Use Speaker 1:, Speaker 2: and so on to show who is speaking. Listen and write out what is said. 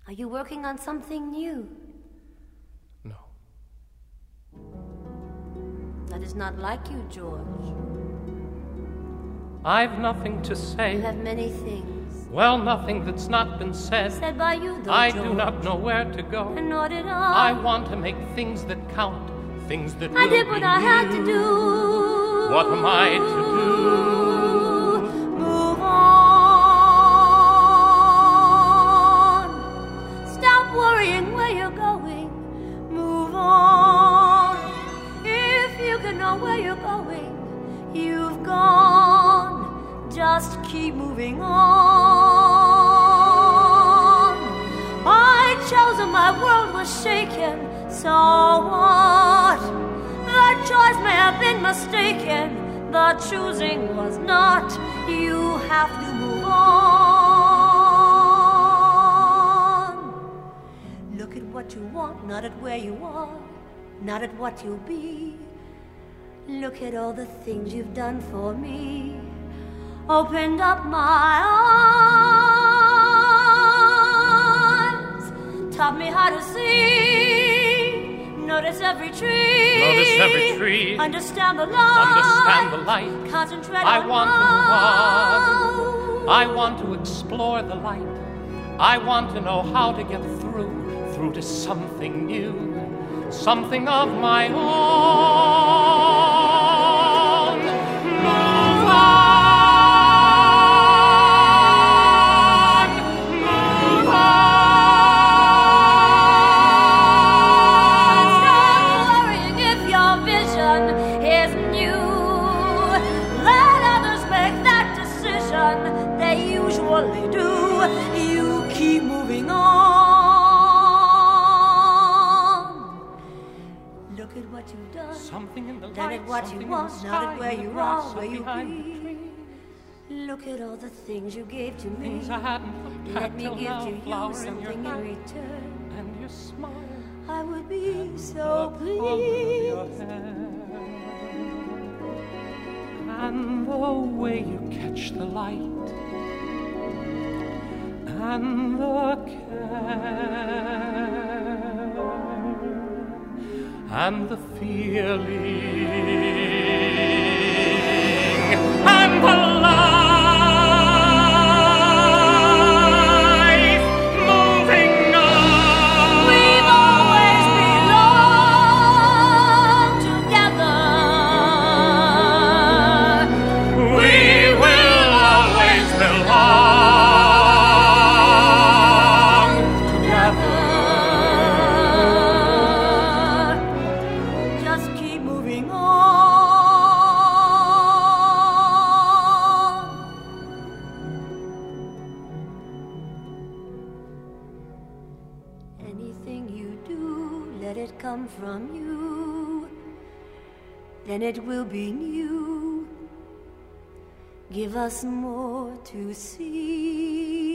Speaker 1: Are you working on something new?
Speaker 2: No.
Speaker 1: That is not like you, George.
Speaker 2: I've nothing to say.
Speaker 1: You have many things.
Speaker 2: Well, nothing that's not been said.
Speaker 1: Said by you, though,
Speaker 2: I
Speaker 1: George.
Speaker 2: do not know where to go.
Speaker 1: And nor did I.
Speaker 2: I want to make things that count, things that will
Speaker 1: I did what
Speaker 2: be
Speaker 1: I had
Speaker 2: new.
Speaker 1: to do.
Speaker 2: What am I to do?
Speaker 1: Move on. Stop worrying where you're going. Move on. If you can know where you're going, you've gone. Just keep moving on. I chose and my world was shaken. So what? The choice may have been mistaken. The choosing was not. You have to move on. Look at what you want, not at where you are, not at what you'll be. Look at all the things you've done for me. Opened up my eyes, taught me how to see. Notice every tree.
Speaker 2: Notice every tree.
Speaker 1: Understand the light.
Speaker 2: Understand the light.
Speaker 1: Concentrate
Speaker 2: I
Speaker 1: on
Speaker 2: want
Speaker 1: now.
Speaker 2: to I want to explore the light. I want to know how to get through to something new, something of my own. Move on.
Speaker 1: Do you keep moving on? Look at what you've done.
Speaker 2: Something in the
Speaker 1: Look
Speaker 2: light,
Speaker 1: at what you want, not at where you are, where you be. Look at all the things you gave to me.
Speaker 2: Things I hadn't
Speaker 1: Let me give
Speaker 2: now,
Speaker 1: to you something in return.
Speaker 2: And your smile.
Speaker 1: I would be so pleased.
Speaker 2: And the way you catch the light. And the care and the feeling and the life moving on.
Speaker 1: We've always belonged together.
Speaker 2: We will always belong.
Speaker 1: Anything you do, let it come from you. Then it will be new. Give us more to see.